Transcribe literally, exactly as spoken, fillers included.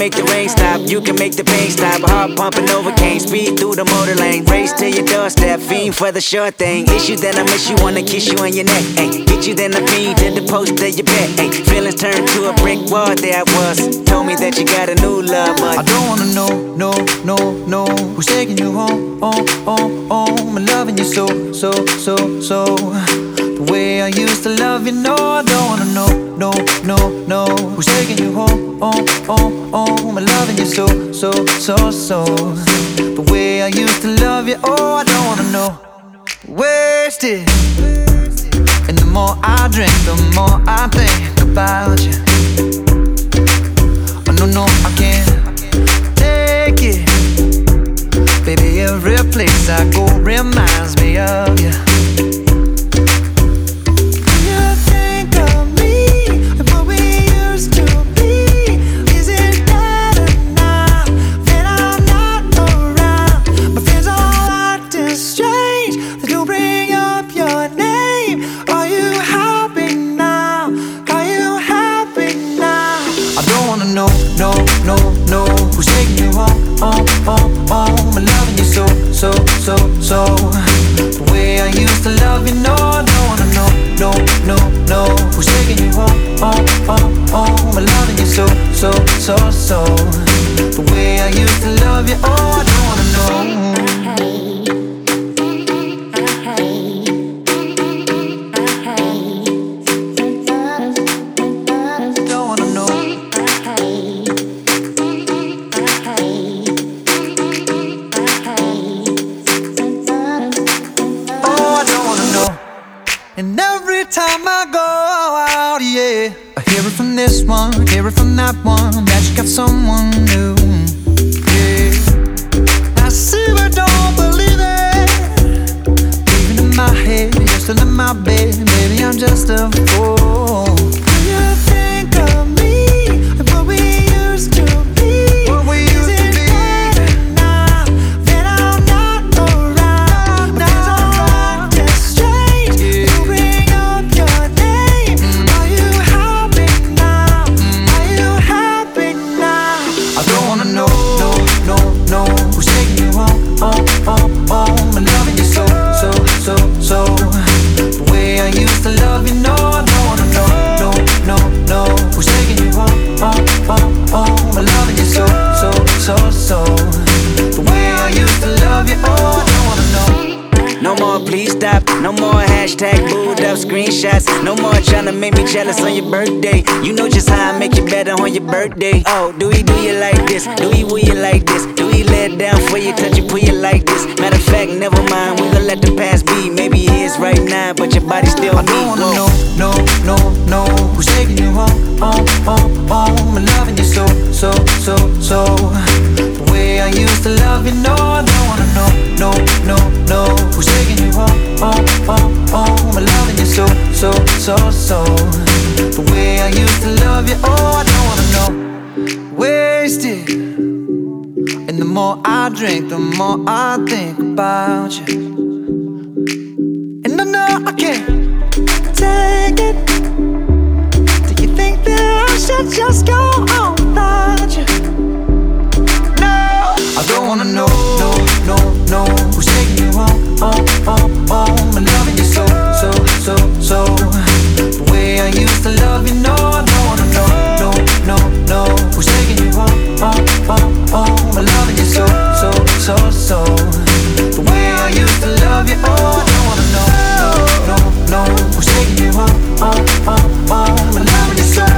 make the rain stop, you can make the pain stop. Heart pumping over, can't speed through the motor lane. Race to your doorstep, fiend for the sure thing. Issue that I miss you, wanna kiss you on your neck. Ay, get you then I feed to the post of your bed. Ay, feelings turned to a brick wall, there I was. Told me that you got a new love, but I don't wanna know, no, no, no, who's taking you home, oh, oh, oh. I'm loving you so, so, so, so. The way I used to love you, no, I don't wanna know, no, no, no, who's taking you home, oh, oh, oh. I'm loving you so, so, so, so. The way I used to love you, oh, I don't wanna know. Wasted. And the more I drink, the more I think about you. Oh no, no, I can't take it. Baby, every place I go reminds me of you. You think of me and what we used to be. Is it better now that I'm not around? My friends all acting strange, they do bring up your name. Are you happy now? Are you happy now? I don't wanna know, no, no, no, who's taking you home, oh, oh, oh. I'm loving you so, so, so, so. The way I used to love you, no, I don't wanna know, no, no, no, who's taking you home, oh, oh, oh. I'm loving you so, so, so, so. The way I used to love you, oh, I don't wanna know. And every time I go out, yeah, I hear it from this one, hear it from that one, that you got someone new, yeah. I see but don't believe it. Even in my head, you're still in my bed. Maybe I'm just a fool. When you think of me and what we used to be, what we used to be. Now that I'm not around, now I'm acting strange. Yeah. You bring up your name. Mm. Are you happy now? Mm. Are you happy now? I don't wanna know, no, no, no, who's taking you home, oh, oh, oh. I'm loving you so, so, so, so. The way I used to love you, no, I don't wanna know, no, no, no, who's taking you home, oh, oh, oh. I'm loving you so, so, so, so. The way I used to love you, oh, I don't wanna know. no more, please stop. No more hashtag booed up screenshots. No more trying to make me jealous on your birthday. You know just how I make you better on your birthday. Oh, do he do you like this? Do he will you like this? Do he let down for you, touch you, pull you like this? Matter of fact, never mind, we gon' let the past be. Maybe he is right now, but your body still I don't wanna know, no, no, no, who's taking you home, oh, oh, oh. I'm loving you so, so, so, so. The way I used to love you, no, I don't wanna know, no, no, no, who's taking you home, oh, oh, oh. I'm loving you so, so, so, so. The way I used to love you, oh, I don't wanna know. Wasted. And the more I drink, the more I think about you. And I know I can't take it. Do you think that I should just go on without you? No, I don't wanna know, no, no, no, who's taking you home, oh, oh, oh. I'm loving you so, so, so, so. The way I used to love you, no, I don't wanna know, no, no, no, who's taking you home, oh, oh, oh. I'm loving you so, so, so, so. The way I used to love you, oh, I don't wanna know, no, no, no, who's taking you home, oh, oh, oh. I'm loving you so.